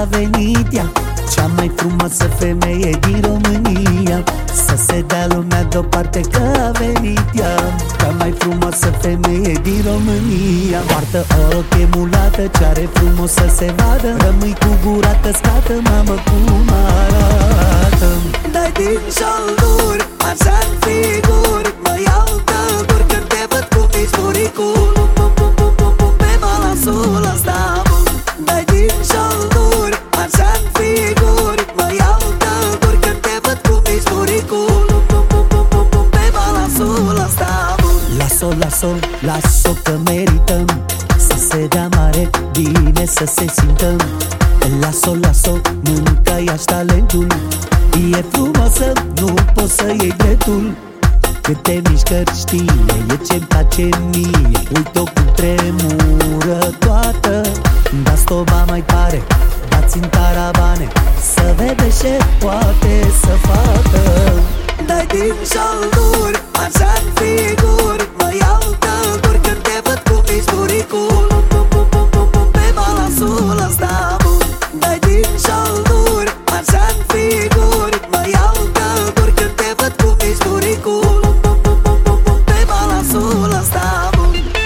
a venit ea, cea mai frumoasă femeie din România. Să se dea lumea deoparte că a venit ea, cea mai frumoasă femeie din România. Poartă o rochie mulată, ce are frumos să se vadă, rămâi cu gura căscată, mamă cum arată. Dai din șolduri, așa-n figuri, mă iau tălcuri când te văd cu mici buricul. Pe balansul ăsta bun. Dai din șolduri, așa-n figuri, mă iau tălcuri când te văd cu mici buricul. Pe balansul ăsta bun. Las-o, las-o, las-o că merităm să se dea mare, bine să se simtă. Las-o, las-o, mâncă-i-aș talentul, e frumoasă, nu poți să iei dreptul. Câte mișcări știe, e ce-mi place mie. Uite-o cum tremură toată, dați toba mai tare, dați-mi caravane, să vede ce poate să facă. Dai din șolduri, așa-n figuri, mă iau tălcuri când te văd cu mici buricul. Pe balansul ăsta bun. Dai din șolduri, așa-n figuri, mă iau tălcuri când te văd cu mici buricul. Pe balansul ăsta bun.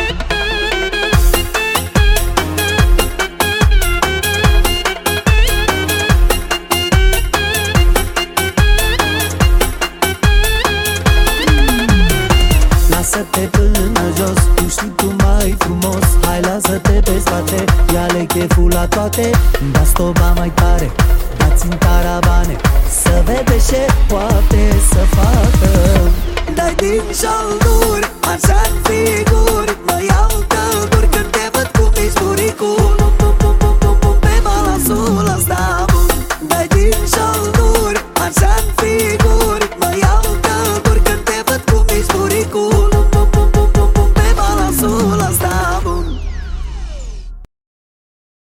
Lasă-te până jos, tu știi tu mai frumos. Hai lasă-te pe spate, ia-le cheful la toate. Da-ți toba mai tare, dați-mi caravane, să vede ce poate să facă. Dai din șolduri, așa-n